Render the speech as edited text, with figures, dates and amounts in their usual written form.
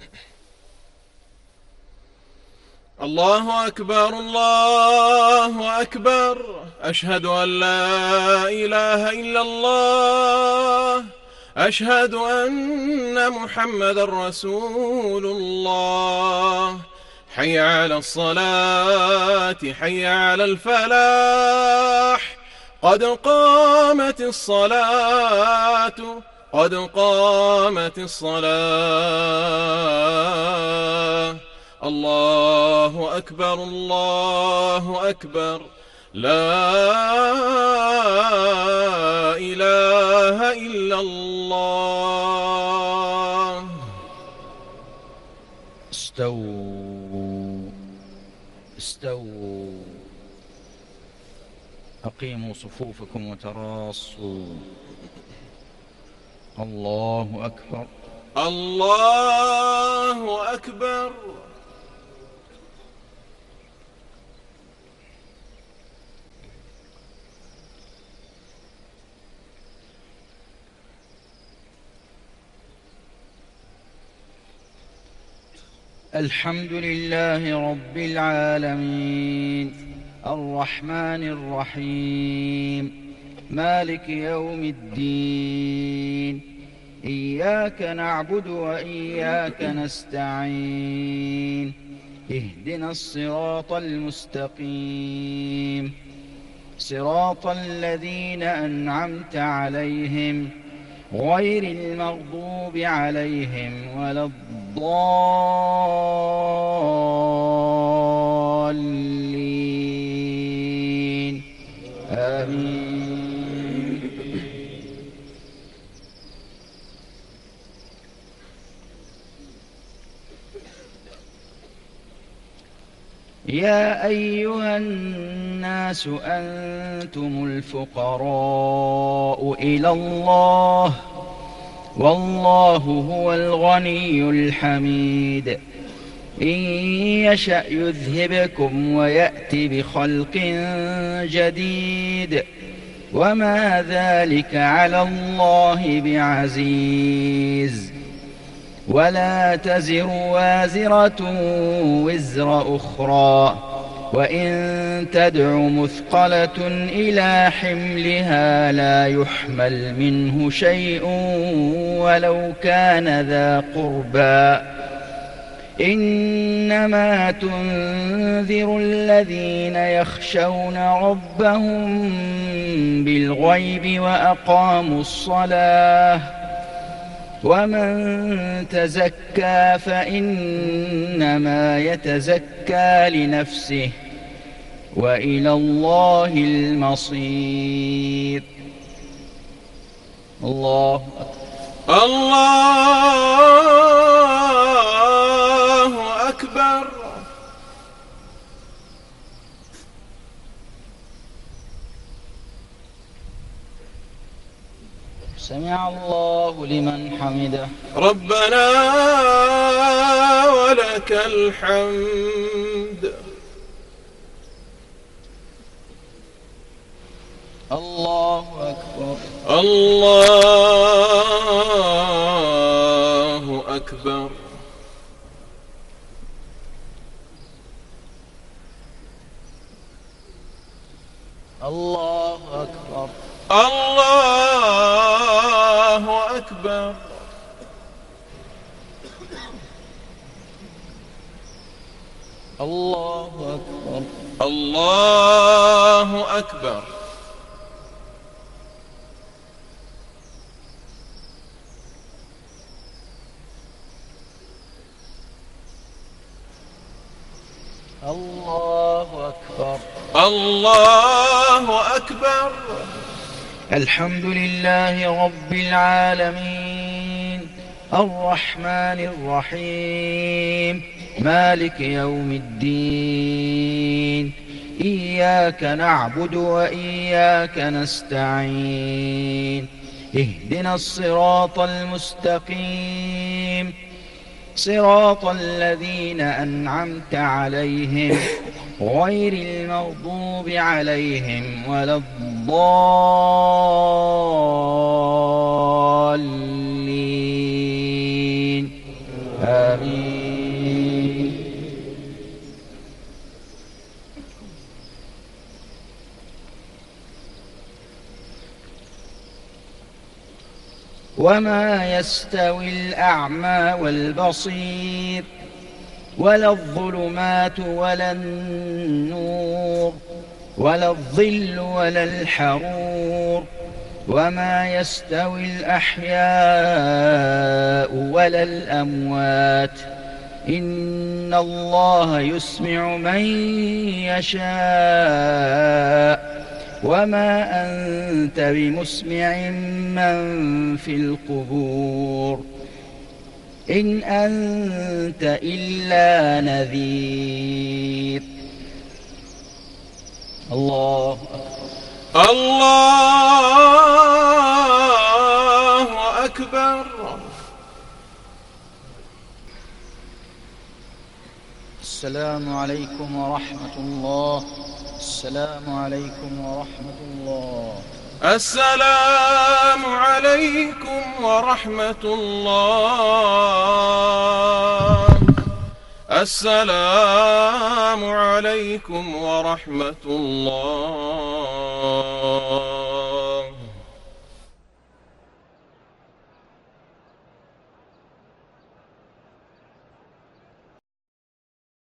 الله أكبر الله أكبر، أشهد أن لا إله إلا الله، أشهد أن محمد رسول الله. حي على الصلاة، حي على الفلاح، قد قامت الصلاة، قد قامت الصلاة. الله أكبر الله أكبر، لا إله إلا الله. استووا استووا، أقيموا صفوفكم وتراصوا. الله أكبر الله أكبر. الحمد لله رب العالمين، الرحمن الرحيم، مالك يوم الدين. إياك نعبد وإياك نستعين، اهدنا الصراط المستقيم، صراط الذين أنعمت عليهم غير المغضوب عليهم ولا الضالين، آمين. يا أيها الناس أنتم الفقراء إلى الله، والله هو الغني الحميد. إن يشأ يذهبكم ويأتي بخلق جديد، وما ذلك على الله بعزيز. ولا تزر وازرة وزر أخرى، وإن تدع مثقلة إلى حملها لا يحمل منه شيء ولو كان ذا قربى. إنما تنذر الذين يخشون ربهم بالغيب وأقاموا الصلاة. ومن تزكى فإنما يتزكى لنفسه، وإلى الله المصير. الله أكبر الله أكبر. سمع الله لمن حمده. ربنا ولك الحمد. الله أكبر الله أكبر. الله أكبر الله أكبر. الله أكبر الله أكبر. الله أكبر الله أكبر. الحمد لله رب العالمين، الرحمن الرحيم، مالك يوم الدين. إياك نعبد وإياك نستعين، اهدنا الصراط المستقيم، صراط الذين أنعمت عليهم غير المغضوب عليهم ولا الضالين، آمين. الرحيم وما يستوي الأعمى والبصير ولا الظلمات ولا النور ولا الظل ولا الحرور وما يستوي الأحياء ولا الأموات إن الله يسمع من يشاء وما أنت بمسمع من في القبور إن أنت إلا نذير. الله أكبر. السلام عليكم ورحمة الله. السلام عليكم ورحمة الله. السلام عليكم ورحمة الله. السلام عليكم ورحمة الله.